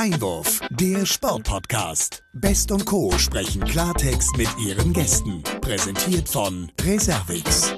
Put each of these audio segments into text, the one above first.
Einwurf, der Sportpodcast. Best und Co. sprechen Klartext mit ihren Gästen. Präsentiert von Reservix.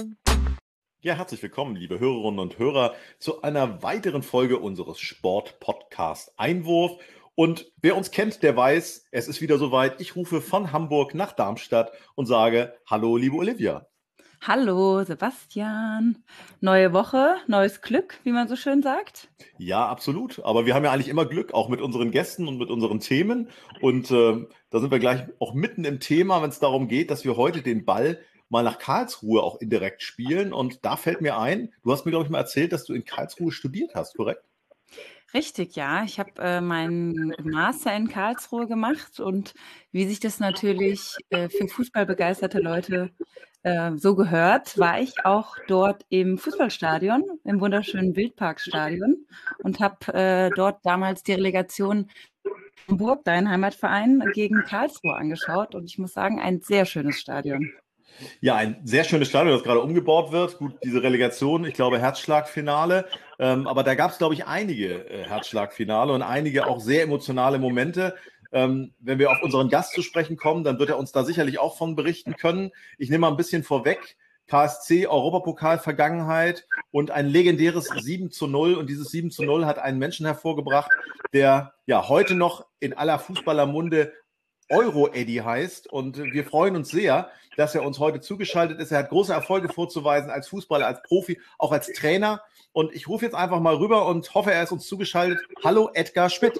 Ja, herzlich willkommen, liebe Hörerinnen und Hörer, zu einer weiteren Folge unseres Sportpodcast Einwurf. Und wer uns kennt, der weiß, es ist wieder soweit. Ich rufe von Hamburg nach Darmstadt und sage: Hallo, liebe Olivia. Hallo, Sebastian. Neue Woche, neues Glück, wie man so schön sagt. Ja, absolut. Aber wir haben ja eigentlich immer Glück, auch mit unseren Gästen und mit unseren Themen. Und da sind wir gleich auch mitten im Thema, wenn es darum geht, dass wir heute den Ball mal nach Karlsruhe auch indirekt spielen. Und da fällt mir ein, du hast mir, glaube ich, mal erzählt, dass du in Karlsruhe studiert hast, korrekt? Richtig, ja. Ich habe meinen Master in Karlsruhe gemacht und wie sich das natürlich für fußballbegeisterte Leute so gehört, war ich auch dort im Fußballstadion, im wunderschönen Wildparkstadion und habe dort damals die Relegation Hamburg, dein Heimatverein, gegen Karlsruhe angeschaut. Und ich muss sagen, ein sehr schönes Stadion. Ja, ein sehr schönes Stadion, das gerade umgebaut wird. Gut, diese Relegation, ich glaube, Herzschlagfinale. Aber da gab es, glaube ich, einige Herzschlagfinale und einige auch sehr emotionale Momente. Wenn wir auf unseren Gast zu sprechen kommen, dann wird er uns da sicherlich auch von berichten können. Ich nehme mal ein bisschen vorweg. KSC, Europapokal-Vergangenheit und ein legendäres 7:0. Und dieses 7:0 hat einen Menschen hervorgebracht, der ja heute noch in aller Fußballermunde Euro-Eddy heißt. Und wir freuen uns sehr, dass er uns heute zugeschaltet ist. Er hat große Erfolge vorzuweisen als Fußballer, als Profi, auch als Trainer. Und ich rufe jetzt einfach mal rüber und hoffe, er ist uns zugeschaltet. Hallo, Edgar Schmidt.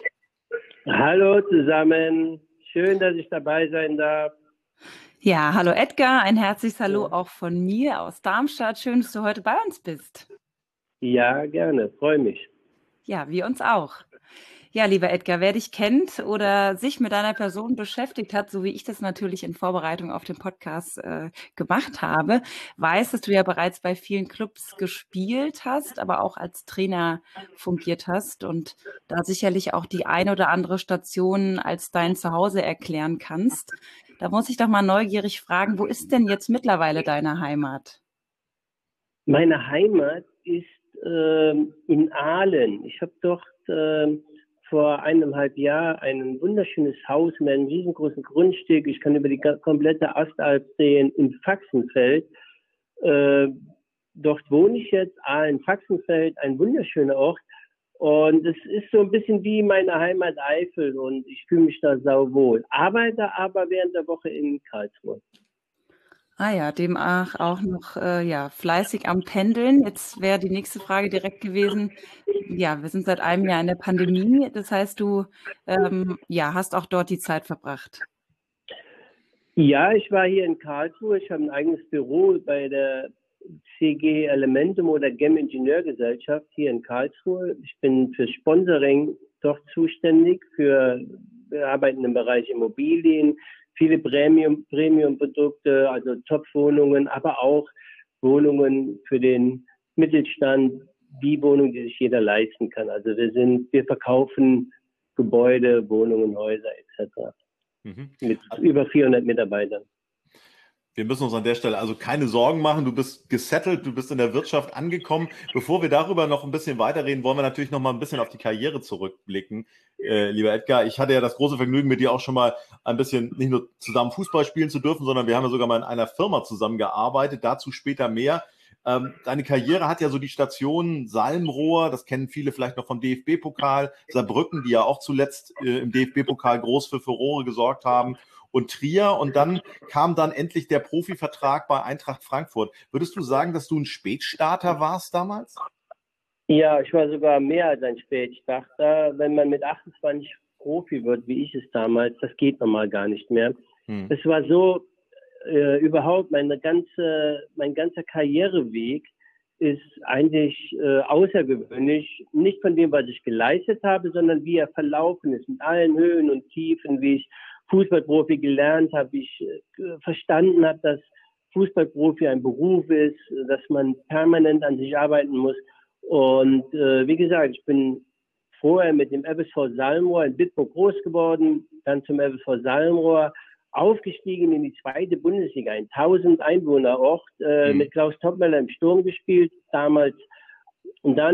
Hallo zusammen. Schön, dass ich dabei sein darf. Ja, hallo Edgar, ein herzliches Hallo auch von mir aus Darmstadt. Schön, dass du heute bei uns bist. Ja, gerne. Freue mich. Ja, wir uns auch. Ja, lieber Edgar, wer dich kennt oder sich mit deiner Person beschäftigt hat, so wie ich das natürlich in Vorbereitung auf den Podcast gemacht habe, weiß, dass du ja bereits bei vielen Clubs gespielt hast, aber auch als Trainer fungiert hast und da sicherlich auch die ein oder andere Station als dein Zuhause erklären kannst. Da muss ich doch mal neugierig fragen, wo ist denn jetzt mittlerweile deine Heimat? Meine Heimat ist in Aalen. Ich habe dort vor 1,5 Jahren ein wunderschönes Haus mit einem riesengroßen Grundstück. Ich kann über die komplette Ostalb sehen in Faxenfeld. Dort wohne ich jetzt, Aalen-Faxenfeld, ein wunderschöner Ort. Und es ist so ein bisschen wie meine Heimat Eifel und ich fühle mich da sauwohl. Arbeite aber während der Woche in Karlsruhe. Ah ja, demnach auch noch ja, fleißig am Pendeln. Jetzt wäre die nächste Frage direkt gewesen. Ja, wir sind seit einem Jahr in der Pandemie. Das heißt, du ja, hast auch dort die Zeit verbracht. Ja, ich war hier in Karlsruhe. Ich habe ein eigenes Büro bei der CG Elementum oder GEM Ingenieurgesellschaft hier in Karlsruhe. Ich bin für Sponsoring dort zuständig. Wir arbeiten im Bereich Immobilien, viele Premium-Produkte, also Top-Wohnungen, aber auch Wohnungen für den Mittelstand, die Wohnungen, die sich jeder leisten kann. Also wir verkaufen Gebäude, Wohnungen, Häuser etc. Mit über 400 Mitarbeitern. Wir müssen uns an der Stelle also keine Sorgen machen. Du bist gesettelt, du bist in der Wirtschaft angekommen. Bevor wir darüber noch ein bisschen weiterreden, wollen wir natürlich noch mal ein bisschen auf die Karriere zurückblicken. Lieber Edgar, ich hatte ja das große Vergnügen, mit dir auch schon mal ein bisschen nicht nur zusammen Fußball spielen zu dürfen, sondern wir haben ja sogar mal in einer Firma zusammengearbeitet. Dazu später mehr. Deine Karriere hat ja so die Stationen Salmrohr, das kennen viele vielleicht noch vom DFB-Pokal, Saarbrücken, die ja auch zuletzt im DFB-Pokal groß für Furore gesorgt haben, und Trier, und dann kam dann endlich der Profivertrag bei Eintracht Frankfurt. Würdest du sagen, dass du ein Spätstarter warst damals? Ja, ich war sogar mehr als ein Spätstarter. Wenn man mit 28 Profi wird, wie ich es damals, das geht normal gar nicht mehr. Es war so, überhaupt mein ganzer Karriereweg ist eigentlich außergewöhnlich. Nicht von dem, was ich geleistet habe, sondern wie er verlaufen ist, mit allen Höhen und Tiefen, wie ich Fußballprofi gelernt habe, wie ich verstanden habe, dass Fußballprofi ein Beruf ist, dass man permanent an sich arbeiten muss. Und wie gesagt, ich bin vorher mit dem FSV Salmrohr in Bitburg groß geworden, dann zum FSV Salmrohr aufgestiegen in die 2. Bundesliga, ein 1000 Einwohner Ort, mit Klaus Toppmöller im Sturm gespielt damals. Und dann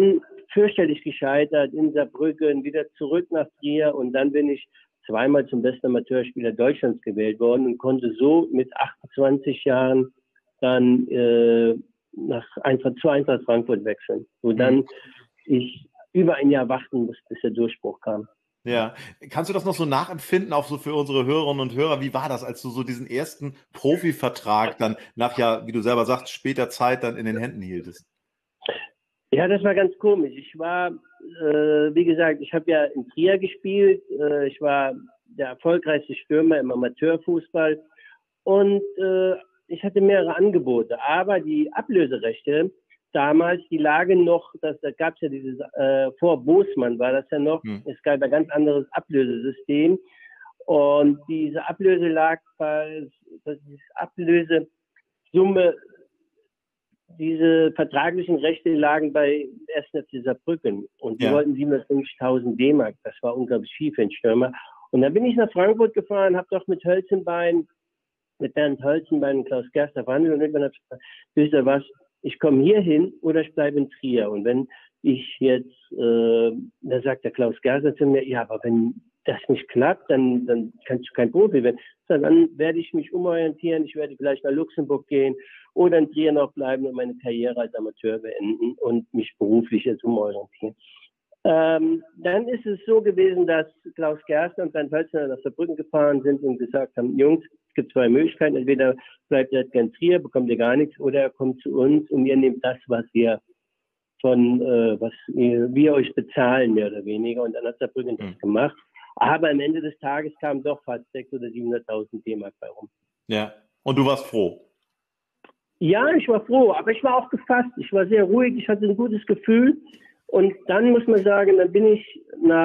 fürchterlich gescheitert in Saarbrücken, wieder zurück nach Trier und dann bin ich zweimal zum besten Amateurspieler Deutschlands gewählt worden und konnte so mit 28 Jahren dann zu Eintracht Frankfurt wechseln, wo dann ich über ein Jahr warten musste, bis der Durchbruch kam. Ja, kannst du das noch so nachempfinden, auch so für unsere Hörerinnen und Hörer? Wie war das, als du so diesen ersten Profivertrag dann nach, ja, wie du selber sagst, später Zeit dann in den Händen hieltest? Ja, das war ganz komisch. Ich war, wie gesagt, ich habe ja in Trier gespielt. Ich war der erfolgreichste Stürmer im Amateurfußball und ich hatte mehrere Angebote. Aber die Ablöserechte damals, die lagen noch, da gab es ja dieses, vor Bosmann war das ja noch, es gab ein ganz anderes Ablösesystem. Und diese Ablöse lag diese vertraglichen Rechte lagen bei 1. FC Saarbrücken und die wollten 750.000 D-Mark. Das war unglaublich viel für einen Stürmer. Und dann bin ich nach Frankfurt gefahren, habe doch mit Bernd Hölzenbein und Klaus Gerster verhandelt und irgendwann habe ich gesagt, wisst ihr was, ich komme hier hin oder ich bleibe in Trier. Und wenn ich jetzt, da sagt der Klaus Gerster zu mir, ja, aber wenn das nicht klappt, dann kannst du kein Profi werden. Dann werde ich mich umorientieren, ich werde vielleicht nach Luxemburg gehen oder in Trier noch bleiben und meine Karriere als Amateur beenden und mich beruflich jetzt umorientieren. Dann ist es so gewesen, dass Klaus Gerster und Bernd Hölzner nach Saarbrücken gefahren sind und gesagt haben, Jungs, es gibt zwei Möglichkeiten, entweder bleibt ihr in Trier, bekommt ihr gar nichts, oder er kommt zu uns und ihr nehmt das, was wir wir euch bezahlen, mehr oder weniger. Und dann hat Saarbrücken das gemacht. Aber am Ende des Tages kamen doch fast 600.000 oder 700.000 D-Mark bei rum. Ja, und du warst froh? Ja, ich war froh, aber ich war auch gefasst. Ich war sehr ruhig, ich hatte ein gutes Gefühl. Und dann muss man sagen, dann bin ich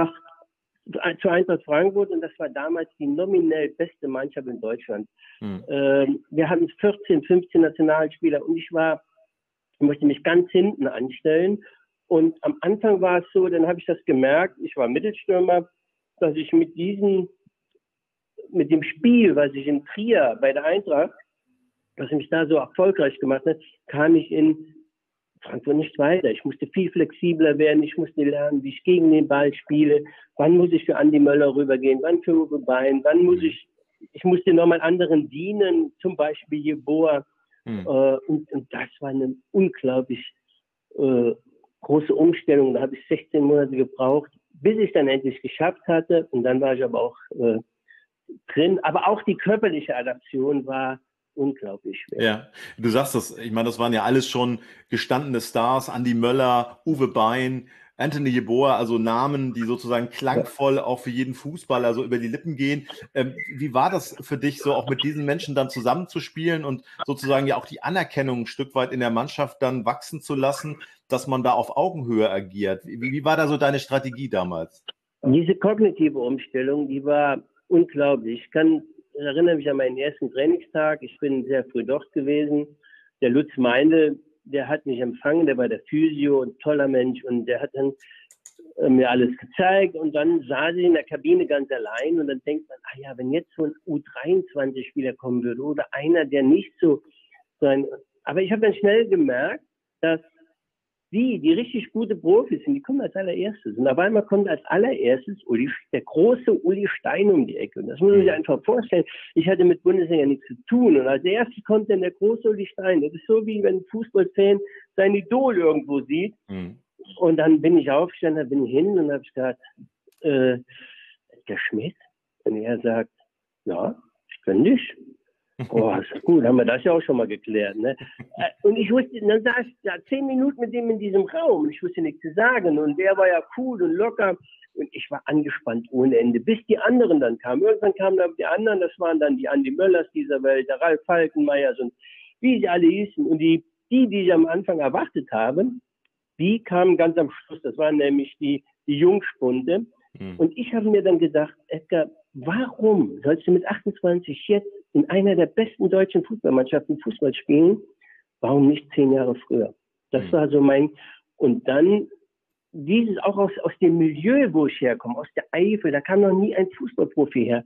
zu Eintracht Frankfurt und das war damals die nominell beste Mannschaft in Deutschland. Wir hatten 14, 15 Nationalspieler und ich musste mich ganz hinten anstellen. Und am Anfang war es so, dann habe ich das gemerkt, ich war Mittelstürmer, dass ich mit dem Spiel, was ich in Trier bei der Eintracht, was mich da so erfolgreich gemacht hat, kam ich in Frankfurt nicht weiter. Ich musste viel flexibler werden, ich musste lernen, wie ich gegen den Ball spiele, wann muss ich für Andi Möller rübergehen, wann für Uwe Bein, ich musste nochmal anderen dienen, zum Beispiel Jeboa. Und das war eine unglaublich große Umstellung. Da habe ich 16 Monate gebraucht, bis ich dann endlich geschafft hatte. Und dann war ich aber auch drin. Aber auch die körperliche Adaption war unglaublich schwer. Ja, du sagst das. Ich meine, das waren ja alles schon gestandene Stars. Andi Möller, Uwe Bein, Anthony Jeboa, also Namen, die sozusagen klangvoll auch für jeden Fußballer so über die Lippen gehen. Wie war das für dich, so auch mit diesen Menschen dann zusammenzuspielen und sozusagen ja auch die Anerkennung ein Stück weit in der Mannschaft dann wachsen zu lassen, dass man da auf Augenhöhe agiert? Wie war da so deine Strategie damals? Diese kognitive Umstellung, die war unglaublich. Ich erinnere mich an meinen ersten Trainingstag. Ich bin sehr früh dort gewesen. Der Lutz Meindl, der hat mich empfangen, der war der Physio, ein toller Mensch und der hat dann mir alles gezeigt und dann saß ich in der Kabine ganz allein und dann denkt man, wenn jetzt so ein U23-Spieler kommen würde oder einer, der nicht so sein... Aber ich habe dann schnell gemerkt, dass die richtig gute Profis sind, die kommen als allererstes. Und auf einmal kommt als allererstes der große Uli Stein um die Ecke. Und das muss man sich einfach vorstellen. Ich hatte mit Bundesliga nichts zu tun. Und als erstes kommt dann der große Uli Stein. Das ist so, wie wenn ein Fußballfan sein Idol irgendwo sieht. Und dann bin ich aufgestanden, dann bin ich hin und habe gesagt, der Schmidt? Und er sagt, ja, ich kenne dich. Oh, ist gut, haben wir das ja auch schon mal geklärt, ne? Und ich wusste, dann saß ich da 10 Minuten mit dem in diesem Raum und ich wusste nichts zu sagen und der war ja cool und locker und ich war angespannt ohne Ende, bis die anderen dann kamen. Irgendwann kamen dann die anderen, das waren dann die Andi Möllers dieser Welt, der Ralf Falkenmeyers und wie sie alle hießen und die ich am Anfang erwartet habe, die kamen ganz am Schluss, das waren nämlich die Jungspunde und ich habe mir dann gedacht, Edgar, warum sollst du mit 28 jetzt in einer der besten deutschen Fußballmannschaften Fußball spielen? Warum nicht 10 Jahre früher? Das war so und dann dieses auch aus dem Milieu, wo ich herkomme, aus der Eifel, da kam noch nie ein Fußballprofi her.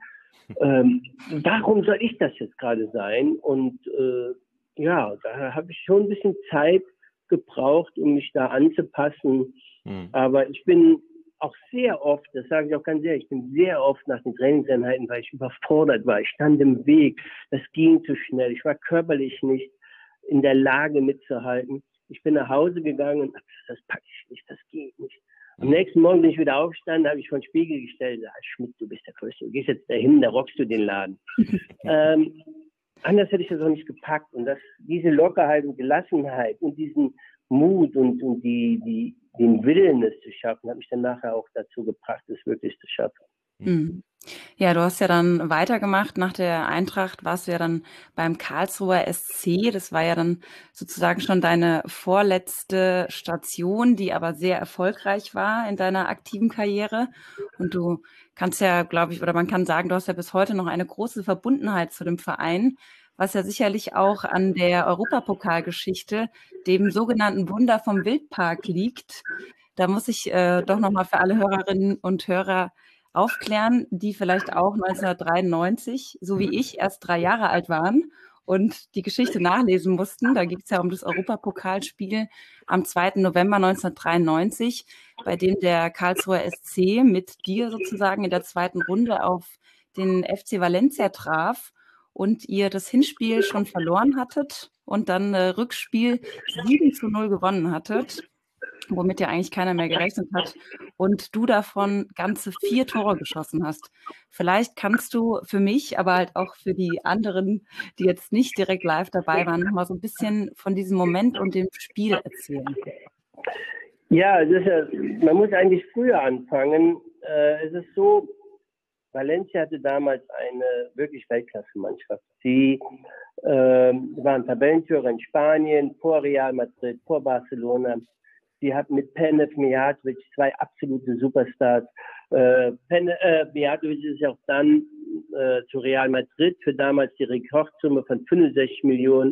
Warum soll ich das jetzt gerade sein? Und da habe ich schon ein bisschen Zeit gebraucht, um mich da anzupassen. Aber ich bin auch sehr oft, das sage ich auch ganz ehrlich, ich bin sehr oft nach den Trainingseinheiten, weil ich überfordert war. Ich stand im Weg, das ging zu schnell. Ich war körperlich nicht in der Lage mitzuhalten. Ich bin nach Hause gegangen und das packe ich nicht, das geht nicht. Am nächsten Morgen bin ich wieder aufgestanden, habe ich vor den Spiegel gestellt, Schmidt, du bist der Größte, du gehst jetzt dahin, da rockst du den Laden. Anders hätte ich das auch nicht gepackt. Und diese Lockerheit und Gelassenheit und diesen Mut und den Willen, es zu schaffen, hat mich dann nachher auch dazu gebracht, es wirklich zu schaffen. Mhm. Ja, du hast ja dann weitergemacht. Nach der Eintracht warst du ja dann beim Karlsruher SC. Das war ja dann sozusagen schon deine vorletzte Station, die aber sehr erfolgreich war in deiner aktiven Karriere. Und du kannst ja, glaube ich, oder man kann sagen, du hast ja bis heute noch eine große Verbundenheit zu dem Verein, was ja sicherlich auch an der Europapokalgeschichte, dem sogenannten Wunder vom Wildpark liegt. Da muss ich doch nochmal für alle Hörerinnen und Hörer aufklären, die vielleicht auch 1993, so wie ich, erst 3 Jahre alt waren und die Geschichte nachlesen mussten. Da geht es ja um das Europapokalspiel am 2. November 1993, bei dem der Karlsruher SC mit dir sozusagen in der zweiten Runde auf den FC Valencia traf und ihr das Hinspiel schon verloren hattet und dann Rückspiel 7:0 gewonnen hattet, womit ja eigentlich keiner mehr gerechnet hat, und du davon ganze 4 Tore geschossen hast. Vielleicht kannst du für mich, aber halt auch für die anderen, die jetzt nicht direkt live dabei waren, noch mal so ein bisschen von diesem Moment und dem Spiel erzählen. Ja, man muss eigentlich früher anfangen. Es ist so, Valencia hatte damals eine wirklich Weltklasse-Mannschaft. Sie waren Tabellenführer in Spanien, vor Real Madrid, vor Barcelona. Sie hatten mit Penef, Mijatovic 2 absolute Superstars. Mijatovic ist ja auch dann zu Real Madrid für damals die Rekordsumme von 65 Millionen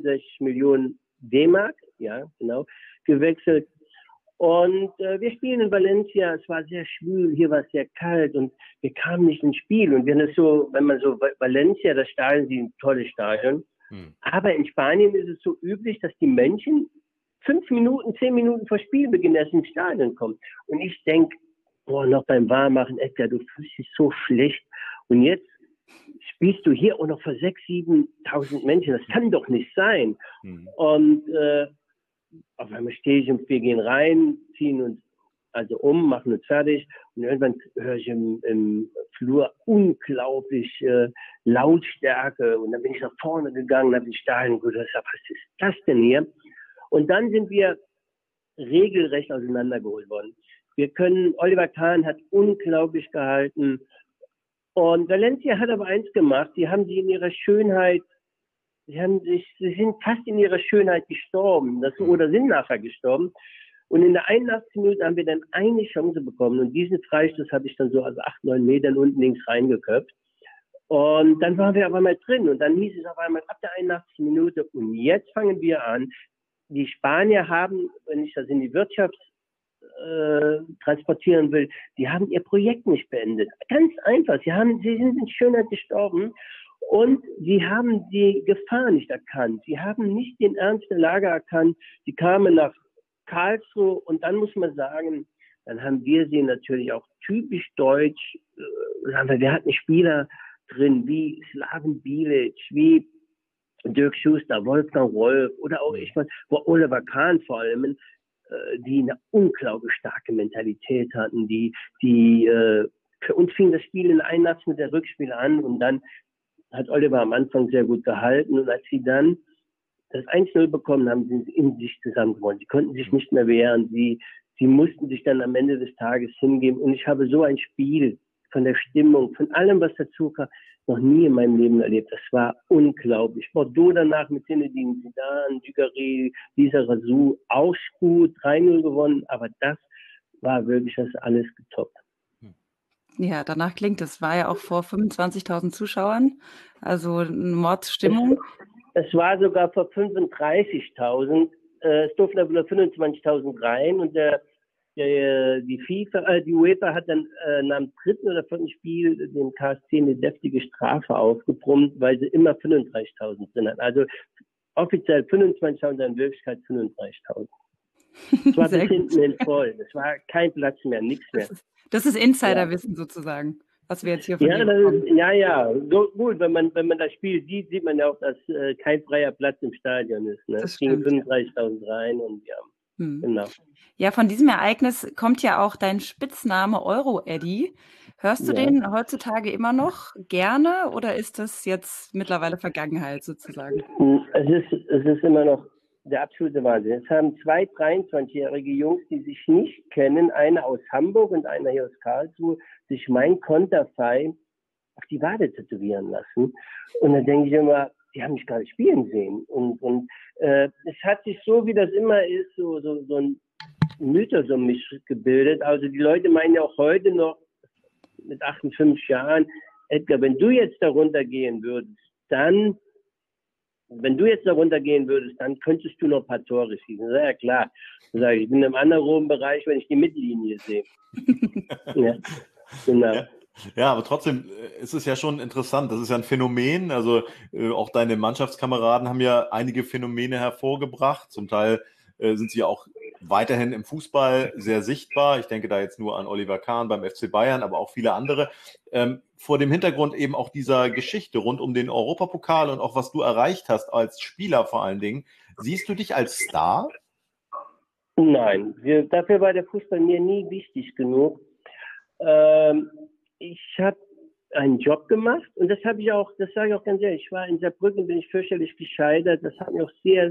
D-Mark, ja, genau, gewechselt. Und wir spielen in Valencia, es war sehr schwül, hier war es sehr kalt und wir kamen nicht ins Spiel. Und wenn man so Valencia, das Stadion ist ein tolles Stadion, aber in Spanien ist es so üblich, dass die Menschen 5 Minuten, 10 Minuten vor Spielbeginn erst ins Stadion kommen. Und ich denke, noch beim Warmmachen, Edgar, du fühlst dich so schlecht. Und jetzt spielst du hier auch noch vor 6.000, 7.000 Menschen. Das kann doch nicht sein. Und auf einmal stehe ich und wir gehen rein, ziehen uns also machen uns fertig. Und irgendwann höre ich im Flur unglaublich Lautstärke. Und dann bin ich nach vorne gegangen, habe ins Stadion gedacht, was ist das denn hier? Und dann sind wir regelrecht auseinandergeholt worden. Oliver Kahn hat unglaublich gehalten. Und Valencia hat aber eins gemacht, sie sind fast in ihrer Schönheit gestorben, oder sind nachher gestorben. Und in der 81. Minute haben wir dann eine Chance bekommen. Und diesen Freistoß habe ich dann so 8, 9 Metern unten links reingeköpft. Und dann waren wir auf einmal drin. Und dann hieß es auf einmal ab der 81. Minute, und jetzt fangen wir an. Die Spanier haben, wenn ich das in die Wirtschaft transportieren will, die haben ihr Projekt nicht beendet. Ganz einfach. Sie sind in Schönheit gestorben und sie haben die Gefahr nicht erkannt. Sie haben nicht den Ernst der Lage erkannt. Sie kamen nach Karlsruhe und dann muss man sagen, dann haben wir sie natürlich auch typisch deutsch. Wir hatten Spieler drin wie Slaven Bilic, wie Dirk Schuster, Wolfgang Rolf oder auch Oliver Kahn vor allem, die eine unglaublich starke Mentalität hatten, für uns fing das Spiel in 81 mit der Rückspiel an und dann hat Oliver am Anfang sehr gut gehalten und als sie dann das 1:0 bekommen haben, sind sie in sich zusammengewonnen. Sie konnten sich nicht mehr wehren, sie mussten sich dann am Ende des Tages hingeben und ich habe so ein Spiel von der Stimmung, von allem, was dazu kam, noch nie in meinem Leben erlebt. Das war unglaublich. Bordeaux danach mit Zinedine Zidane, Dugarry, Lisa Razou, auch gut, 3:0 gewonnen, aber das war wirklich das alles getoppt. Ja, danach klingt es. War ja auch vor 25.000 Zuschauern, also eine Mordsstimmung. Es war sogar vor 35.000. Es durften aber nur 25.000 rein und die UEFA hat dann nach dem 3. oder 4. Spiel dem KSC eine deftige Strafe aufgebrummt, weil sie immer 35.000 sind. Also offiziell 25.000, in Wirklichkeit 35.000. Es war bis hinten hin voll. Es war kein Platz mehr, nichts mehr. Das ist Insiderwissen sozusagen, was wir jetzt hier von dir bekommen. So gut, wenn man das Spiel sieht, sieht man ja auch, dass kein freier Platz im Stadion ist. Ne? Es gingen 35.000 rein und genau. Ja, von diesem Ereignis kommt ja auch dein Spitzname Euro-Eddy. Hörst du den heutzutage immer noch gerne oder ist das jetzt mittlerweile Vergangenheit sozusagen? Es ist immer noch der absolute Wahnsinn. Es haben 2 23-jährige Jungs, die sich nicht kennen, einer aus Hamburg und einer hier aus Karlsruhe, sich mein Konterfei auf die Wade tätowieren lassen. Und dann denke ich immer, die haben mich gar nicht spielen sehen. Und es hat sich so, wie das immer ist, so ein Mythos um mich gebildet. Also die Leute meinen ja auch heute noch mit 58 Jahren, Edgar, wenn du jetzt darunter gehen würdest, dann könntest du noch ein paar Tore schießen. Ja, klar. Ich sage, ich bin im anaeroben Bereich, wenn ich die Mittellinie sehe. Ja, genau. Ja, aber trotzdem ist es ja schon interessant. Das ist ja ein Phänomen. Also auch deine Mannschaftskameraden haben ja einige Phänomene hervorgebracht. Zum Teil sind sie auch weiterhin im Fußball sehr sichtbar. Ich denke da jetzt nur an Oliver Kahn beim FC Bayern, aber auch viele andere. Vor dem Hintergrund eben auch dieser Geschichte rund um den Europapokal und auch was du erreicht hast als Spieler vor allen Dingen. Siehst du dich als Star? Nein, dafür war der Fußball mir nie wichtig genug. Ich habe einen Job gemacht und das sage ich auch ganz ehrlich, ich war in Saarbrücken, bin ich fürchterlich gescheitert. Das hat mich auch sehr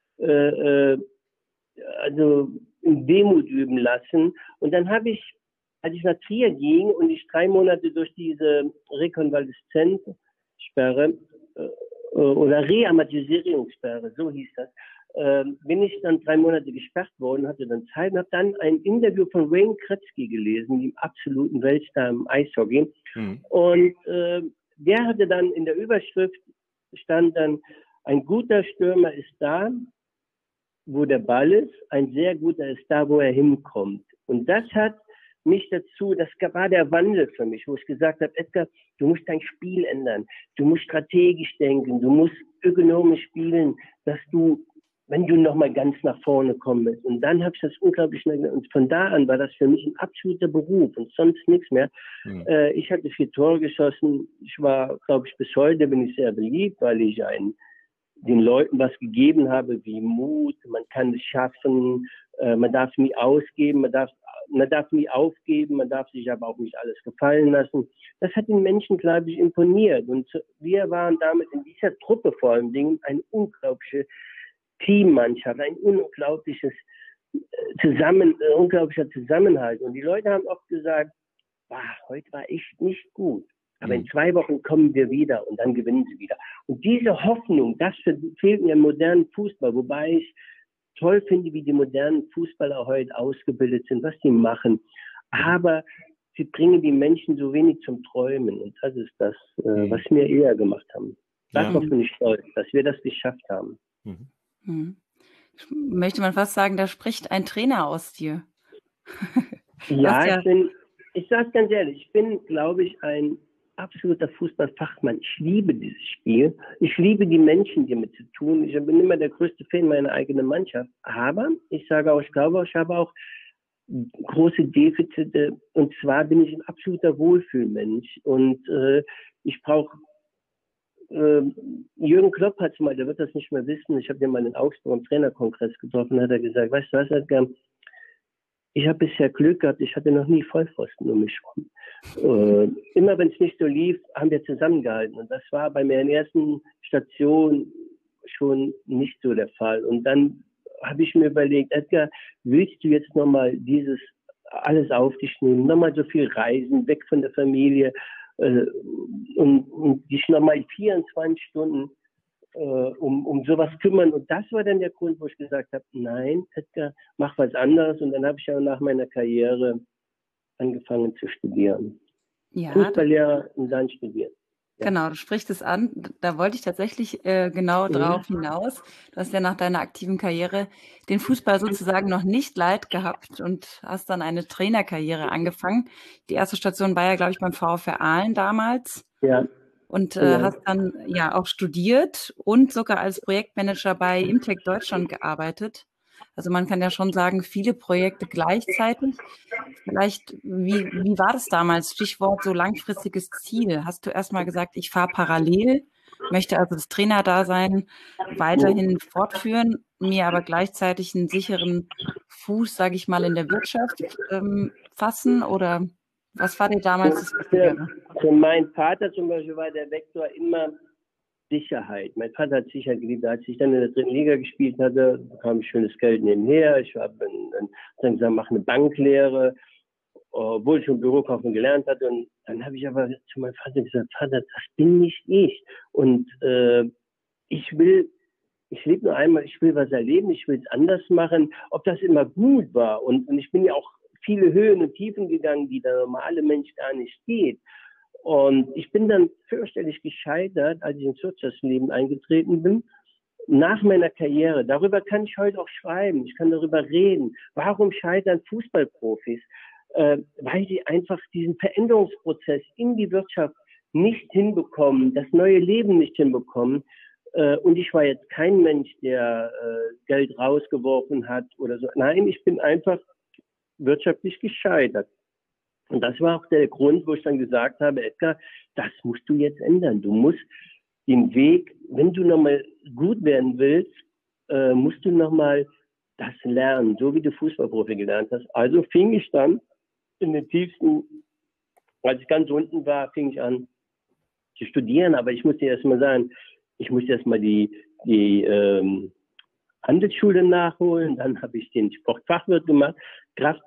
in Demut üben lassen. Und dann habe ich, als ich nach Trier ging und ich 3 Monate durch diese Rekonvaleszenzsperre oder Reamatisierungssperre, so hieß das, bin ich dann 3 Monate gesperrt worden, hatte dann Zeit und habe dann ein Interview von Wayne Gretzky gelesen, dem absoluten Weltstar im Eishockey. Und der hatte dann in der Überschrift stand dann, ein guter Stürmer ist da, wo der Ball ist, ein sehr guter ist da, wo er hinkommt. Und das hat mich dazu, das war der Wandel für mich, wo ich gesagt habe, Edgar, du musst dein Spiel ändern, du musst strategisch denken, du musst ökonomisch spielen, dass du, wenn du nochmal ganz nach vorne kommst. Und dann habe ich das unglaublich schnell gemacht. Und von da an war das für mich ein absoluter Beruf und sonst nichts mehr. Ich hatte 4 Tore geschossen. Ich war, glaube ich, bis heute bin ich sehr beliebt, weil ich den Leuten was gegeben habe, wie Mut, man kann es schaffen, man darf nie ausgeben, man darf nie aufgeben, man darf sich aber auch nicht alles gefallen lassen. Das hat den Menschen, glaube ich, imponiert. Und wir waren damit in dieser Truppe vor allen Dingen eine unglaubliche Teammannschaft, ein unglaublicher Zusammenhalt. Und die Leute haben oft gesagt, heute war echt nicht gut. Aber in 2 Wochen kommen wir wieder und dann gewinnen sie wieder. Und diese Hoffnung, das fehlt mir im modernen Fußball, wobei ich toll finde, wie die modernen Fußballer heute ausgebildet sind, was sie machen. Aber sie bringen die Menschen so wenig zum Träumen. Und das ist das, was wir eher gemacht haben. Darauf bin ich stolz, dass wir das geschafft haben. Möchte man fast sagen, da spricht ein Trainer aus dir. Ja, ich sage es ganz ehrlich, ich bin, glaube ich, ein absoluter Fußballfachmann. Ich liebe dieses Spiel. Ich liebe die Menschen, die mit zu tun. Ich bin immer der größte Fan meiner eigenen Mannschaft. Aber ich sage auch, ich glaube, ich habe auch große Defizite. Und zwar bin ich ein absoluter Wohlfühlmensch. Und ich brauche Jürgen Klopp hat mal, der wird das nicht mehr wissen. Ich habe den mal in Augsburg am Trainerkongress getroffen, hat er gesagt, weißt du was, Edgar? Ich habe bisher Glück gehabt, ich hatte noch nie Vollpfosten um mich rum. Immer wenn es nicht so lief, haben wir zusammengehalten. Und das war bei meiner ersten Station schon nicht so der Fall. Und dann habe ich mir überlegt, Edgar, willst du jetzt nochmal dieses alles auf dich nehmen, nochmal so viel reisen, weg von der Familie und dich nochmal 24 Stunden um sowas kümmern. Und das war dann der Grund, wo ich gesagt habe, nein, Edgar, mach was anderes. Und dann habe ich auch nach meiner Karriere angefangen zu studieren. Ja, Fußballlehrer und dann studiert. Ja. Genau, du sprichst es an. Da wollte ich tatsächlich genau drauf hinaus. Du hast ja nach deiner aktiven Karriere den Fußball sozusagen noch nicht leid gehabt und hast dann eine Trainerkarriere angefangen. Die erste Station war ja, glaube ich, beim VfR Aalen damals. Ja. Und hast dann ja auch studiert und sogar als Projektmanager bei Imtech Deutschland gearbeitet. Also man kann ja schon sagen, viele Projekte gleichzeitig. Vielleicht, wie war das damals? Stichwort so langfristiges Ziel. Hast du erstmal gesagt, ich fahre parallel, möchte also das Trainerdasein weiterhin fortführen, mir aber gleichzeitig einen sicheren Fuß, sage ich mal, in der Wirtschaft fassen? Oder was war dir damals das Wichtigere? Für meinen Vater zum Beispiel war der Vektor immer Sicherheit. Mein Vater hat Sicherheit geliebt. Als ich dann in der dritten Liga gespielt hatte, bekam ich schönes Geld nebenher. Ich habe dann gesagt, mache eine Banklehre, obwohl ich schon Bürokaufmann gelernt hatte. Und dann habe ich aber zu meinem Vater gesagt, Vater, das bin nicht ich. Und ich lebe nur einmal, ich will was erleben, ich will es anders machen. Ob das immer gut war. Und ich bin ja auch viele Höhen und Tiefen gegangen, die der normale Mensch gar nicht geht. Und ich bin dann fürchterlich gescheitert, als ich ins Wirtschaftsleben eingetreten bin, nach meiner Karriere. Darüber kann ich heute auch schreiben, ich kann darüber reden. Warum scheitern Fußballprofis? Weil sie einfach diesen Veränderungsprozess in die Wirtschaft nicht hinbekommen, das neue Leben nicht hinbekommen. Und ich war jetzt kein Mensch, der Geld rausgeworfen hat oder so. Nein, ich bin einfach wirtschaftlich gescheitert. Und das war auch der Grund, wo ich dann gesagt habe, Edgar, das musst du jetzt ändern. Du musst den Weg, wenn du nochmal gut werden willst, musst du nochmal das lernen, so wie du Fußballprofi gelernt hast. Also fing ich dann in den tiefsten, als ich ganz unten war, fing ich an zu studieren. Aber ich muss dir erst mal sagen, ich muss erst mal die Handelsschule nachholen. Dann habe ich den Sportfachwirt gemacht. Kraft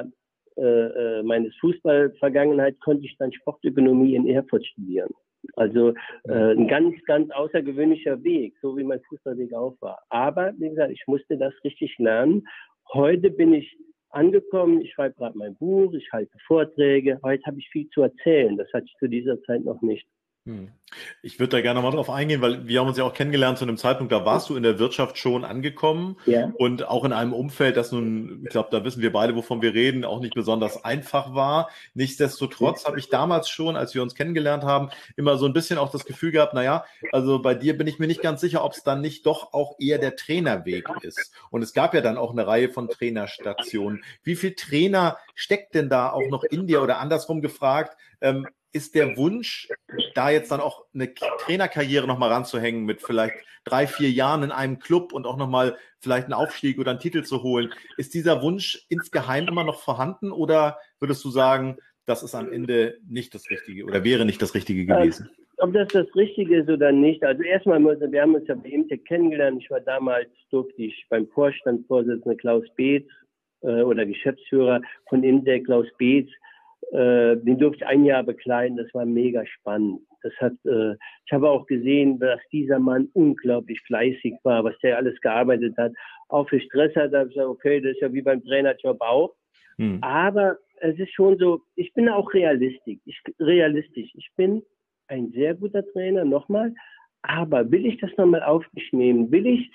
meines Fußballvergangenheit konnte ich dann Sportökonomie in Erfurt studieren. Also ein ganz, ganz außergewöhnlicher Weg, so wie mein Fußballweg auch war. Aber wie gesagt, ich musste das richtig lernen. Heute bin ich angekommen, ich schreibe gerade mein Buch, ich halte Vorträge. Heute habe ich viel zu erzählen. Das hatte ich zu dieser Zeit noch nicht. Ich würde da gerne mal drauf eingehen, weil wir haben uns ja auch kennengelernt zu einem Zeitpunkt, da warst du in der Wirtschaft schon angekommen, ja, und auch in einem Umfeld, das nun, ich glaube, da wissen wir beide, wovon wir reden, auch nicht besonders einfach war. Nichtsdestotrotz habe ich damals schon, als wir uns kennengelernt haben, immer so ein bisschen auch das Gefühl gehabt, naja, also bei dir bin ich mir nicht ganz sicher, ob es dann nicht doch auch eher der Trainerweg ist. Und es gab ja dann auch eine Reihe von Trainerstationen. Wie viel Trainer steckt denn da auch noch in dir, oder andersrum gefragt, ist der Wunsch, da jetzt dann auch eine Trainerkarriere nochmal ranzuhängen mit vielleicht 3, 4 Jahren in einem Club und auch nochmal vielleicht einen Aufstieg oder einen Titel zu holen, ist dieser Wunsch insgeheim immer noch vorhanden, oder würdest du sagen, das ist am Ende nicht das Richtige oder wäre nicht das Richtige gewesen? Ob das Richtige ist oder nicht, also erstmal, wir haben uns ja bei Imtech kennengelernt. Ich war damals, durfte ich beim Vorstandsvorsitzenden Klaus Beetz oder Geschäftsführer von Imtech, Klaus Beetz, den durfte ich ein Jahr bekleiden. Das war mega spannend. Ich habe auch gesehen, dass dieser Mann unglaublich fleißig war, was der alles gearbeitet hat. Auch für Stress hat, da habe ich gesagt, okay, das ist ja wie beim Trainerjob auch. Aber es ist schon so, ich bin auch realistisch. Ich bin ein sehr guter Trainer, nochmal. Aber will ich das nochmal auf mich nehmen? Ich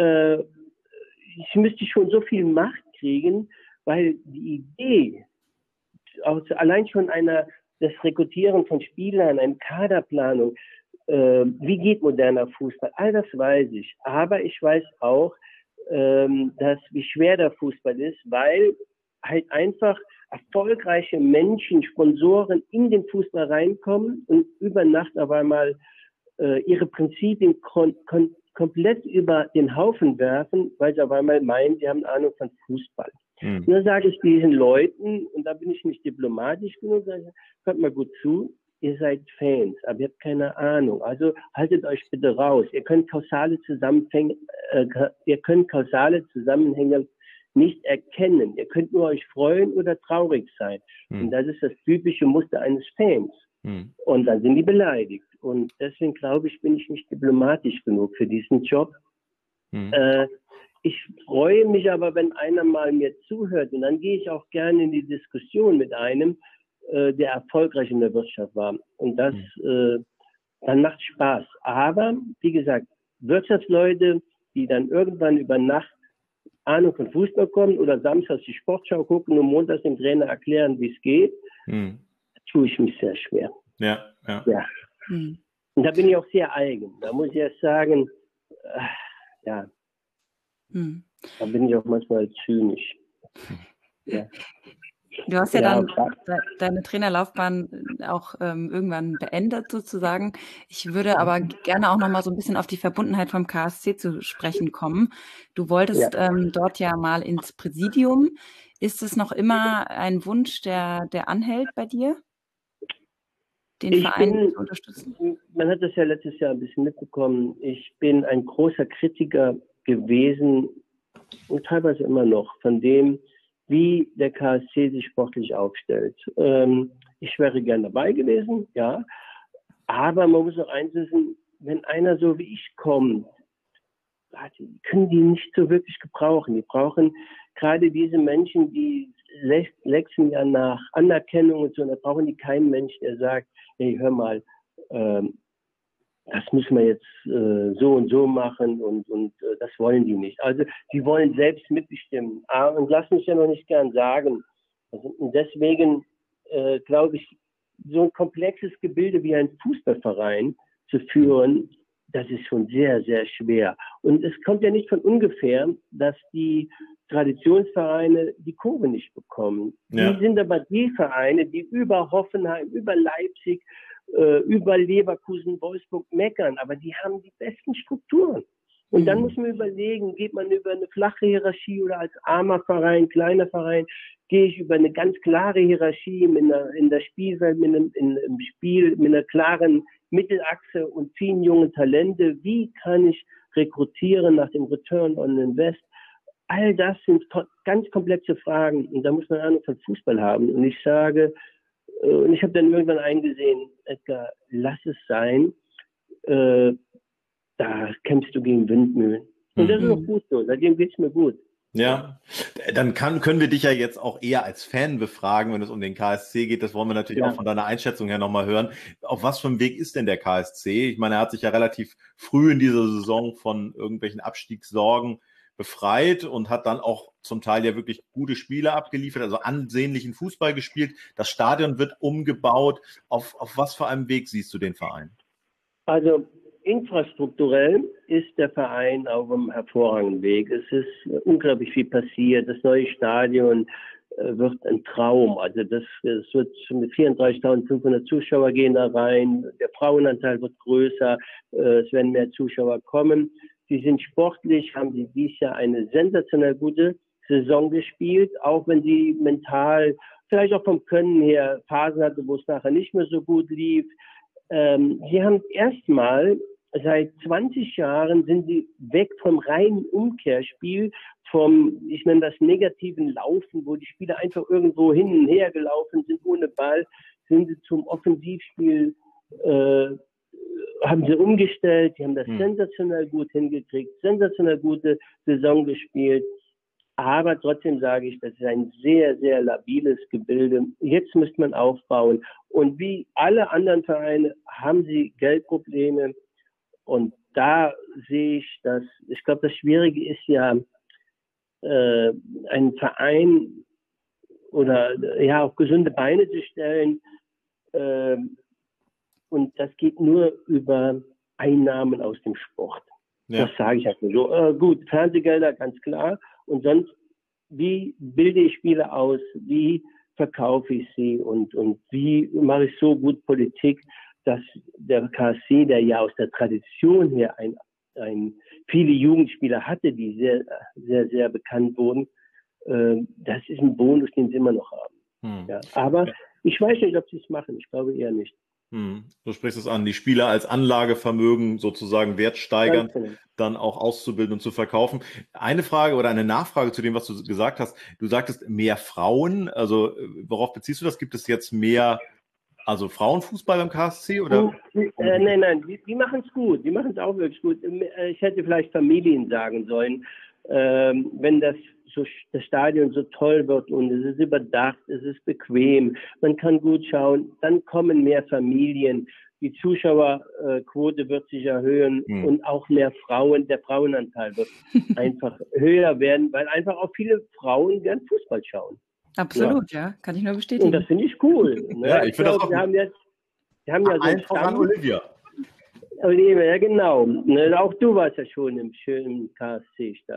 müsste schon so viel Macht kriegen, weil die Idee, allein schon das Rekrutieren von Spielern, eine Kaderplanung, wie geht moderner Fußball, all das weiß ich. Aber ich weiß auch, wie schwer der Fußball ist, weil halt einfach erfolgreiche Menschen, Sponsoren in den Fußball reinkommen und über Nacht auf einmal ihre Prinzipien komplett über den Haufen werfen, weil sie auf einmal meinen, sie haben Ahnung von Fußball. Und dann sage ich diesen Leuten, und da bin ich nicht diplomatisch genug, sage, hört mal gut zu, ihr seid Fans, aber ihr habt keine Ahnung. Also haltet euch bitte raus. Ihr könnt kausale Zusammenhänge nicht erkennen. Ihr könnt nur euch freuen oder traurig sein. Und das ist das typische Muster eines Fans. Und dann sind die beleidigt. Und deswegen glaube ich, bin ich nicht diplomatisch genug für diesen Job. Ich freue mich aber, wenn einer mal mir zuhört, und dann gehe ich auch gerne in die Diskussion mit einem, der erfolgreich in der Wirtschaft war. Und das dann macht Spaß. Aber, wie gesagt, Wirtschaftsleute, die dann irgendwann über Nacht Ahnung von Fußball kommen oder samstags die Sportschau gucken und montags dem Trainer erklären, wie es geht, tue ich mich sehr schwer. Ja. Und da bin ich auch sehr eigen. Da muss ich erst sagen, ja. Da bin ich auch manchmal zynisch. Ja. Du hast ja dann deine Trainerlaufbahn auch irgendwann beendet sozusagen. Ich würde aber gerne auch noch mal so ein bisschen auf die Verbundenheit vom KSC zu sprechen kommen. Du wolltest dort ja mal ins Präsidium. Ist es noch immer ein Wunsch, der anhält bei dir, den Verein zu unterstützen? Man hat das ja letztes Jahr ein bisschen mitbekommen. Ich bin ein großer Kritiker gewesen und teilweise immer noch von dem, wie der KSC sich sportlich aufstellt. Ich wäre gern dabei gewesen, ja. Aber man muss auch eins wissen, wenn einer so wie ich kommt, können die nicht so wirklich gebrauchen. Die brauchen gerade diese Menschen, die lechzen ja nach Anerkennung und so, da brauchen die keinen Mensch, der sagt, hey, hör mal, das müssen wir jetzt so und so machen und das wollen die nicht. Also die wollen selbst mitbestimmen. Und lass mich ja noch nicht gern sagen. Also, und deswegen glaube ich, so ein komplexes Gebilde wie ein Fußballverein zu führen, das ist schon sehr, sehr schwer. Und es kommt ja nicht von ungefähr, dass die Traditionsvereine die Kurve nicht bekommen. Ja. Die sind aber die Vereine, die über Hoffenheim, über Leipzig, über Leverkusen, Wolfsburg meckern, aber die haben die besten Strukturen. Und dann muss man überlegen, geht man über eine flache Hierarchie oder als armer Verein, kleiner Verein, gehe ich über eine ganz klare Hierarchie in der Spielwelt, im Spiel mit einer klaren Mittelachse und vielen jungen Talente. Wie kann ich rekrutieren nach dem Return on Invest? All das sind ganz komplexe Fragen und da muss man Ahnung von Fußball haben. Und ich sage, und ich habe dann irgendwann eingesehen, Edgar, lass es sein, da kämpfst du gegen Windmühlen. Und das ist auch gut so, seitdem geht es mir gut. Ja, dann können wir dich ja jetzt auch eher als Fan befragen, wenn es um den KSC geht. Das wollen wir natürlich auch von deiner Einschätzung her nochmal hören. Auf was für einem Weg ist denn der KSC? Ich meine, er hat sich ja relativ früh in dieser Saison von irgendwelchen Abstiegssorgen befreit und hat dann auch zum Teil ja wirklich gute Spiele abgeliefert, also ansehnlichen Fußball gespielt. Das Stadion wird umgebaut. Auf was für einem Weg siehst du den Verein? Also infrastrukturell ist der Verein auf einem hervorragenden Weg. Es ist unglaublich viel passiert. Das neue Stadion wird ein Traum. Also es wird mit 34.500 Zuschauer gehen da rein. Der Frauenanteil wird größer. Es werden mehr Zuschauer kommen. Sie sind sportlich, haben sie dieses Jahr eine sensationell gute Saison gespielt, auch wenn sie mental, vielleicht auch vom Können her, Phasen hatte, wo es nachher nicht mehr so gut lief. Sie haben erstmal seit 20 Jahren sind sie weg vom reinen Umkehrspiel, ich nenne das negativen Laufen, wo die Spieler einfach irgendwo hin und her gelaufen sind ohne Ball, sind sie zum Offensivspiel, haben sie umgestellt, die haben das sensationell gut hingekriegt, sensationell gute Saison gespielt. Aber trotzdem sage ich, das ist ein sehr, sehr labiles Gebilde. Jetzt müsste man aufbauen. Und wie alle anderen Vereine haben sie Geldprobleme. Und da sehe ich, ich glaube, das Schwierige ist ja, einen Verein oder ja auf gesunde Beine zu stellen. Und das geht nur über Einnahmen aus dem Sport. Ja. Das sage ich halt nur so. Gut, Fernsehgelder, ganz klar. Und sonst, wie bilde ich Spieler aus? Wie verkaufe ich sie? Und wie mache ich so gut Politik, dass der KSC, der ja aus der Tradition her viele Jugendspieler hatte, die sehr, sehr, sehr bekannt wurden, das ist ein Bonus, den sie immer noch haben. Ja, aber ich weiß nicht, ob sie es machen. Ich glaube eher nicht. Du sprichst es an, die Spieler als Anlagevermögen sozusagen wertsteigern, dann auch auszubilden und zu verkaufen. Eine Frage oder eine Nachfrage zu dem, was du gesagt hast. Du sagtest mehr Frauen, also worauf beziehst du das? Gibt es jetzt mehr, also Frauenfußball beim KSC? Oder? Nein, die machen es gut, die machen es auch wirklich gut. Ich hätte vielleicht Familien sagen sollen, wenn das Stadion so toll wird und es ist überdacht, es ist bequem, man kann gut schauen, dann kommen mehr Familien, die Zuschauerquote wird sich erhöhen und auch mehr Frauen, der Frauenanteil wird einfach höher werden, weil einfach auch viele Frauen gern Fußball schauen. Absolut, ja, kann ich nur bestätigen. Und das finde ich cool. Ne? Ja, ich finde das auch. Wir haben ja so einen Stamm. An Olivia. Ja, genau. Ne, auch du warst ja schon im schönen KSC-Stadion.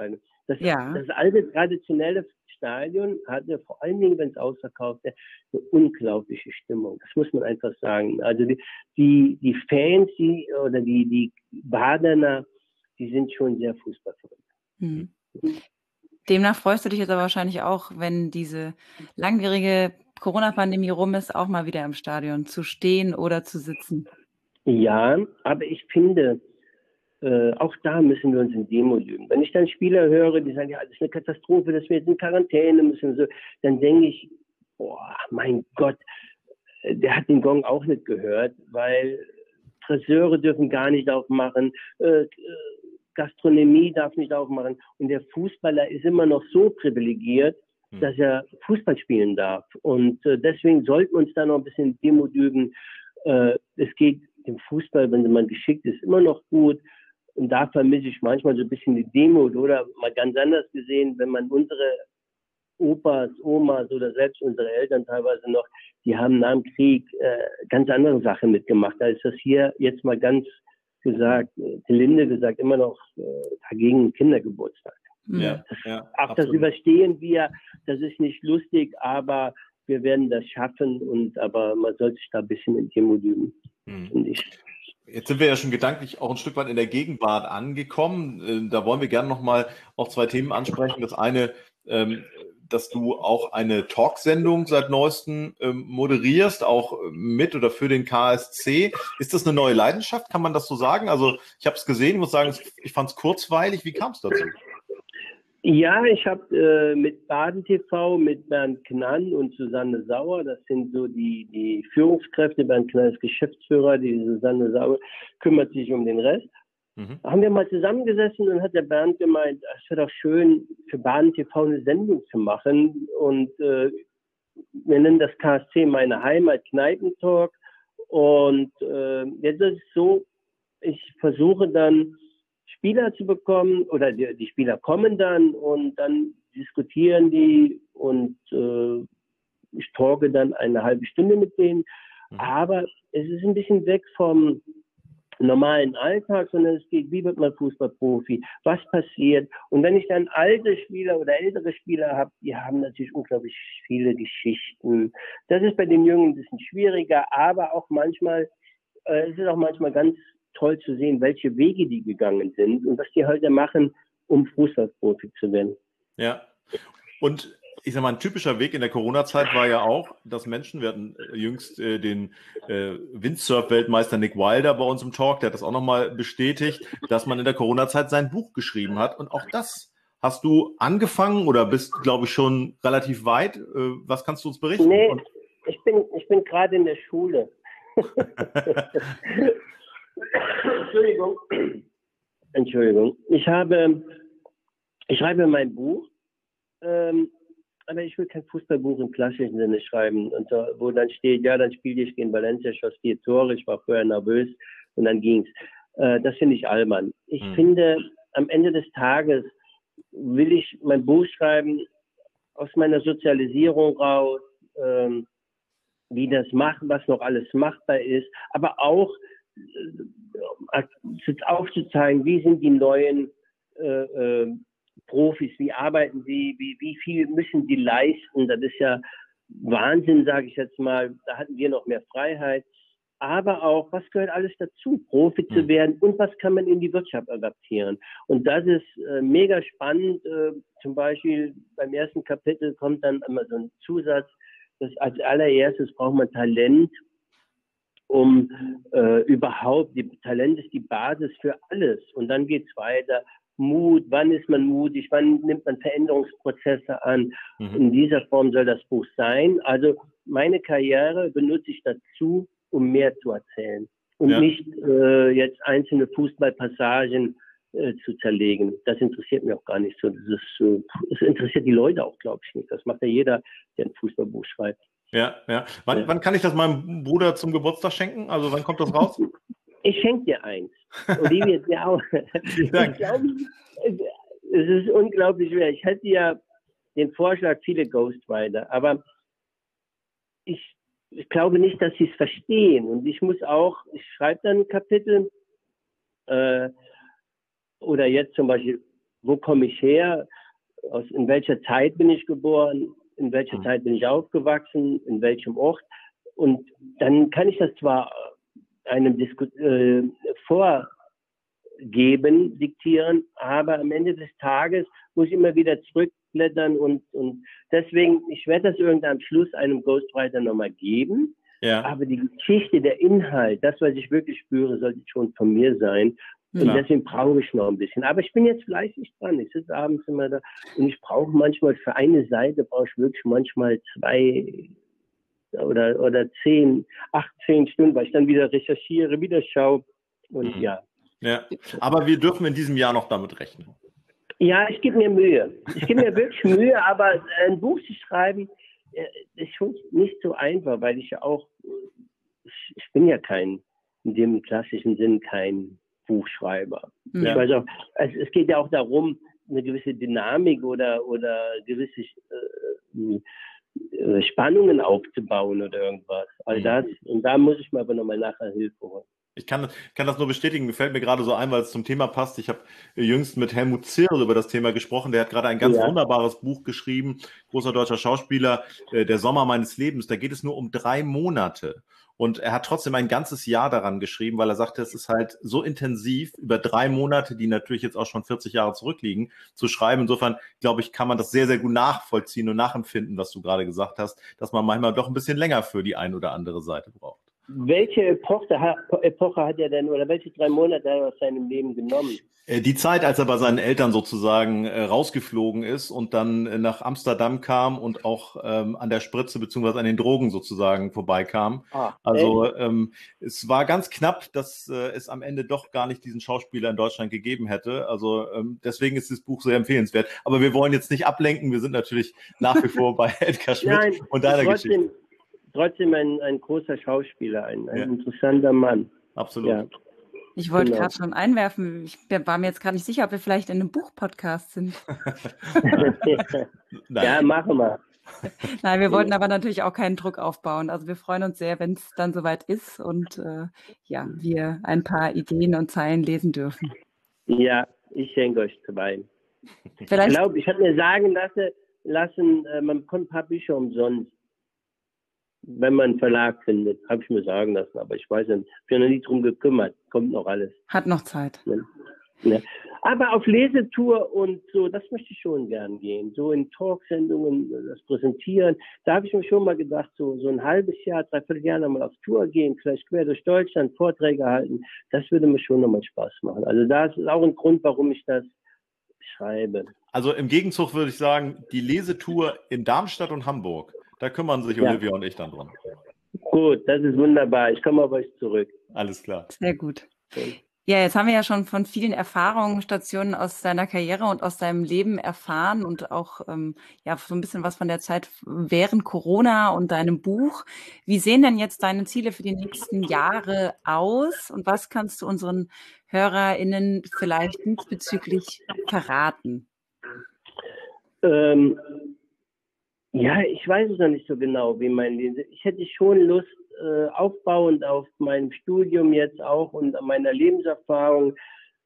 Das alte traditionelle Stadion hatte vor allen Dingen, wenn es ausverkauft ist, eine unglaubliche Stimmung. Das muss man einfach sagen. Also die Fans, die Badener, die sind schon sehr fußballverrückt. Mhm. Demnach freust du dich jetzt aber wahrscheinlich auch, wenn diese langwierige Corona-Pandemie rum ist, auch mal wieder im Stadion zu stehen oder zu sitzen. Ja, aber ich finde, auch da müssen wir uns in Demut üben. Wenn ich dann Spieler höre, die sagen, ja, das ist eine Katastrophe, dass wir jetzt in Quarantäne müssen und so, dann denke ich, boah, mein Gott, der hat den Gong auch nicht gehört, weil Friseure dürfen gar nicht aufmachen, Gastronomie darf nicht aufmachen und der Fußballer ist immer noch so privilegiert, dass er Fußball spielen darf. Und deswegen sollten wir uns da noch ein bisschen Demut üben. Es geht im Fußball, wenn man geschickt ist, immer noch gut. Und da vermisse ich manchmal so ein bisschen die Demut oder mal ganz anders gesehen, wenn man unsere Opas, Omas oder selbst unsere Eltern teilweise noch, die haben nach dem Krieg ganz andere Sachen mitgemacht. Da ist das hier jetzt mal ganz gesagt, gelinde gesagt, immer noch dagegen Kindergeburtstag. Ja, das überstehen wir, das ist nicht lustig, aber wir werden das schaffen aber man sollte sich da ein bisschen in Demut üben, finde ich. Jetzt sind wir ja schon gedanklich auch ein Stück weit in der Gegenwart angekommen. Da wollen wir gerne nochmal auch zwei Themen ansprechen. Das eine, dass du auch eine Talksendung seit neuestem moderierst, auch mit oder für den KSC. Ist das eine neue Leidenschaft? Kann man das so sagen? Also ich habe es gesehen, muss sagen, ich fand es kurzweilig. Wie kam es dazu? Ja, ich habe mit Baden TV, mit Bernd Knann und Susanne Sauer, das sind so die Führungskräfte, Bernd Knann ist Geschäftsführer, die Susanne Sauer kümmert sich um den Rest. Haben wir mal zusammengesessen und hat der Bernd gemeint, es wäre doch schön, für Baden TV eine Sendung zu machen. Und wir nennen das KSC Meine Heimat Kneipentalk. Und jetzt ist es so, ich versuche dann Spieler zu bekommen oder die Spieler kommen dann und dann diskutieren die und ich talke dann eine halbe Stunde mit denen. Aber es ist ein bisschen weg vom normalen Alltag, sondern es geht, wie wird man Fußballprofi, was passiert. Und wenn ich dann alte Spieler oder ältere Spieler habe, die haben natürlich unglaublich viele Geschichten. Das ist bei den Jungen ein bisschen schwieriger, aber auch manchmal, es ist auch manchmal ganz toll zu sehen, welche Wege die gegangen sind und was die heute machen, um Fußballprofi zu werden. Ja, und ich sag mal, ein typischer Weg in der Corona-Zeit war ja auch, dass Menschen, wir hatten jüngst den Windsurf-Weltmeister Nick Wilder bei uns im Talk, der hat das auch nochmal bestätigt, dass man in der Corona-Zeit sein Buch geschrieben hat. Und auch das hast du angefangen oder bist, glaube ich, schon relativ weit. Was kannst du uns berichten? Nee, ich bin gerade in der Schule. Entschuldigung. Ich schreibe mein Buch, aber ich will kein Fußballbuch im klassischen Sinne schreiben, und so, wo dann steht, ja, dann spielte ich gegen Valencia, schoss 4 Tore, ich war vorher nervös und dann ging's. Das finde ich albern. Ich finde, am Ende des Tages will ich mein Buch schreiben aus meiner Sozialisierung raus, wie das machen, was noch alles machbar ist, aber auch aufzuzeigen, wie sind die neuen Profis, wie arbeiten sie, wie viel müssen die leisten. Das ist ja Wahnsinn, sage ich jetzt mal. Da hatten wir noch mehr Freiheit. Aber auch, was gehört alles dazu, Profi zu werden und was kann man in die Wirtschaft adaptieren. Und das ist mega spannend. Zum Beispiel beim ersten Kapitel kommt dann immer so ein Zusatz, dass als allererstes braucht man Talent, um überhaupt, Talent ist die Basis für alles. Und dann geht's weiter. Mut, wann ist man mutig, wann nimmt man Veränderungsprozesse an. In dieser Form soll das Buch sein. Also meine Karriere benutze ich dazu, um mehr zu erzählen und nicht jetzt einzelne Fußballpassagen zu zerlegen. Das interessiert mich auch gar nicht so. Das interessiert die Leute auch, glaube ich, nicht. Das macht ja jeder, der ein Fußballbuch schreibt. Ja. Wann kann ich das meinem Bruder zum Geburtstag schenken? Also wann kommt das raus? Ich schenke dir eins. Olivia, dir auch. Ich glaube, es ist unglaublich schwer. Ich hätte ja den Vorschlag, viele Ghostwriter, aber ich glaube nicht, dass sie es verstehen. Und ich schreibe dann ein Kapitel, oder jetzt zum Beispiel wo komme ich her, in welcher Zeit bin ich geboren, in welcher Zeit bin ich aufgewachsen, in welchem Ort. Und dann kann ich das zwar einem vorgeben, diktieren, aber am Ende des Tages muss ich immer wieder zurückblättern und deswegen, ich werde das irgendwann am Schluss einem Ghostwriter nochmal geben. Ja. Aber die Geschichte, der Inhalt, das, was ich wirklich spüre, sollte schon von mir sein. Und deswegen brauche ich noch ein bisschen. Aber ich bin jetzt fleißig dran. Ich sitze abends immer da und ich brauche manchmal für eine Seite, brauche ich wirklich manchmal 2 oder 10, 18 Stunden, weil ich dann wieder recherchiere, wieder schaue. Und ja. Aber wir dürfen in diesem Jahr noch damit rechnen. Ja, ich gebe mir Mühe. Ich gebe mir wirklich Mühe, aber ein Buch zu schreiben, ist schon nicht so einfach, weil ich ja auch, ich bin ja in dem klassischen Sinn kein Buchschreiber. Ja. Ich weiß auch, es geht ja auch darum, eine gewisse Dynamik oder gewisse Spannungen aufzubauen oder irgendwas. All das. Und da muss ich mir aber nochmal nachher Hilfe holen. Ich kann das nur bestätigen, gefällt mir gerade so ein, weil es zum Thema passt. Ich habe jüngst mit Helmut Zierl über das Thema gesprochen. Der hat gerade ein ganz wunderbares Buch geschrieben, großer deutscher Schauspieler, Der Sommer meines Lebens. Da geht es nur um 3 Monate. Und er hat trotzdem ein ganzes Jahr daran geschrieben, weil er sagte, es ist halt so intensiv, über 3 Monate, die natürlich jetzt auch schon 40 Jahre zurückliegen, zu schreiben. Insofern, glaube ich, kann man das sehr, sehr gut nachvollziehen und nachempfinden, was du gerade gesagt hast, dass man manchmal doch ein bisschen länger für die ein oder andere Seite braucht. Welche Epoche hat er denn, oder welche 3 Monate hat er aus seinem Leben genommen? Die Zeit, als er bei seinen Eltern sozusagen rausgeflogen ist und dann nach Amsterdam kam und auch an der Spritze beziehungsweise an den Drogen sozusagen vorbeikam. Also es war ganz knapp, dass es am Ende doch gar nicht diesen Schauspieler in Deutschland gegeben hätte. Also deswegen ist das Buch sehr empfehlenswert. Aber wir wollen jetzt nicht ablenken. Wir sind natürlich nach wie vor bei Edgar Schmidt und deiner Geschichte. Trotzdem ein großer Schauspieler, ein interessanter Mann. Absolut. Ja. Ich wollte gerade schon einwerfen, ich war mir jetzt gar nicht sicher, ob wir vielleicht in einem Buch-Podcast sind. Ja, machen wir. Nein, wir wollten aber natürlich auch keinen Druck aufbauen. Also wir freuen uns sehr, wenn es dann soweit ist und wir ein paar Ideen und Zeilen lesen dürfen. Ja, ich schenke euch 2. Vielleicht, ich habe mir sagen lassen, man bekommt ein paar Bücher umsonst. Wenn man einen Verlag findet, habe ich mir sagen lassen, aber ich weiß nicht, ich bin noch nie drum gekümmert, kommt noch alles. Hat noch Zeit. Ja. Aber auf Lesetour und so, das möchte ich schon gern gehen. So in Talksendungen, das Präsentieren, da habe ich mir schon mal gedacht, so ein halbes Jahr, 3/4 Jahr nochmal auf Tour gehen, vielleicht quer durch Deutschland, Vorträge halten, das würde mir schon nochmal Spaß machen. Also das ist auch ein Grund, warum ich das schreibe. Also im Gegenzug würde ich sagen, die Lesetour in Darmstadt und Hamburg, da kümmern sich Olivia und ich dann drum. Gut, das ist wunderbar. Ich komme auf euch zurück. Alles klar. Sehr gut. Ja, jetzt haben wir ja schon von vielen Erfahrungen, Stationen aus deiner Karriere und aus deinem Leben erfahren und auch so ein bisschen was von der Zeit während Corona und deinem Buch. Wie sehen denn jetzt deine Ziele für die nächsten Jahre aus und was kannst du unseren HörerInnen vielleicht diesbezüglich verraten? Ja, ich weiß es noch nicht so genau, wie mein Leben ist. Ich hätte schon Lust, aufbauend auf meinem Studium jetzt auch und an meiner Lebenserfahrung,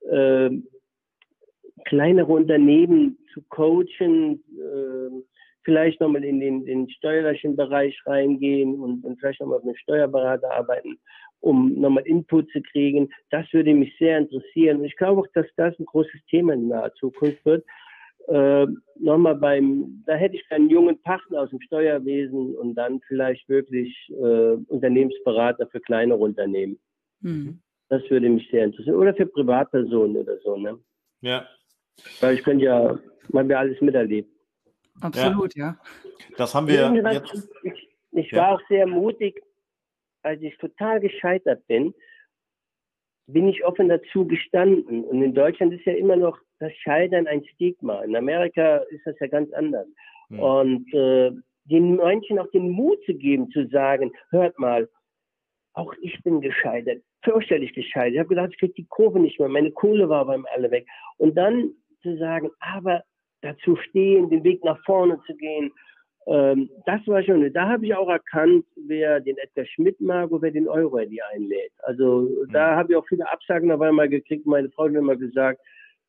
kleinere Unternehmen zu coachen, vielleicht nochmal in den steuerlichen Bereich reingehen und vielleicht nochmal mit einem Steuerberater arbeiten, um nochmal Input zu kriegen. Das würde mich sehr interessieren. Und ich glaube auch, dass das ein großes Thema in naher Zukunft wird. Da hätte ich einen jungen Partner aus dem Steuerwesen und dann vielleicht wirklich Unternehmensberater für kleinere Unternehmen. Mhm. Das würde mich sehr interessieren. Oder für Privatpersonen oder so, ne? Ja. Weil ich könnte ja, man wir alles miterlebt. Absolut, ja. Das haben wir jetzt. Ich war auch sehr mutig, als ich total gescheitert bin ich offen dazu gestanden. Und in Deutschland ist ja immer noch das Scheitern ein Stigma. In Amerika ist das ja ganz anders. Mhm. Und den Menschen auch den Mut zu geben, zu sagen, hört mal, auch ich bin gescheitert, fürchterlich gescheitert. Ich habe gedacht, ich kriege die Kurve nicht mehr, meine Kohle war beim alle weg. Und dann zu sagen, aber dazu stehen, den Weg nach vorne zu gehen, das war schon, da habe ich auch erkannt, wer den Edgar Schmidt mag und wer den Euro-Eddy einlädt. Also da habe ich auch viele Absagen dabei mal gekriegt. Meine Frau hat mir mal gesagt,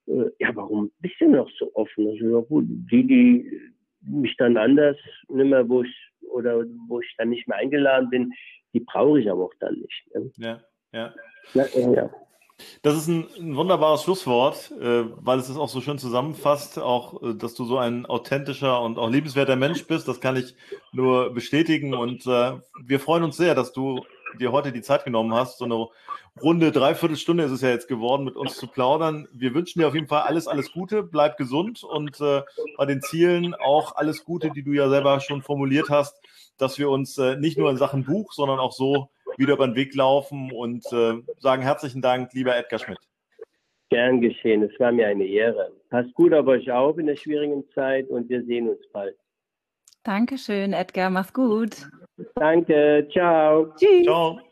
ja, warum bist du noch so offen? Also, ja, gut, die mich dann anders nimmer, wo ich dann nicht mehr eingeladen bin, die brauche ich aber auch dann nicht. Ne? Ja, ja. Ja. Das ist ein wunderbares Schlusswort, weil es auch so schön zusammenfasst, auch, dass du so ein authentischer und auch liebenswerter Mensch bist. Das kann ich nur bestätigen. Und wir freuen uns sehr, dass du dir heute die Zeit genommen hast, so eine runde Dreiviertelstunde ist es ja jetzt geworden, mit uns zu plaudern. Wir wünschen dir auf jeden Fall alles Gute, bleib gesund und bei den Zielen auch alles Gute, die du ja selber schon formuliert hast, dass wir uns nicht nur in Sachen Buch, sondern auch so wieder über den Weg laufen und sagen herzlichen Dank, lieber Edgar Schmidt. Gern geschehen, es war mir eine Ehre. Passt gut auf euch auf in der schwierigen Zeit und wir sehen uns bald. Dankeschön, Edgar, mach's gut. Danke, ciao. Tschüss. Ciao.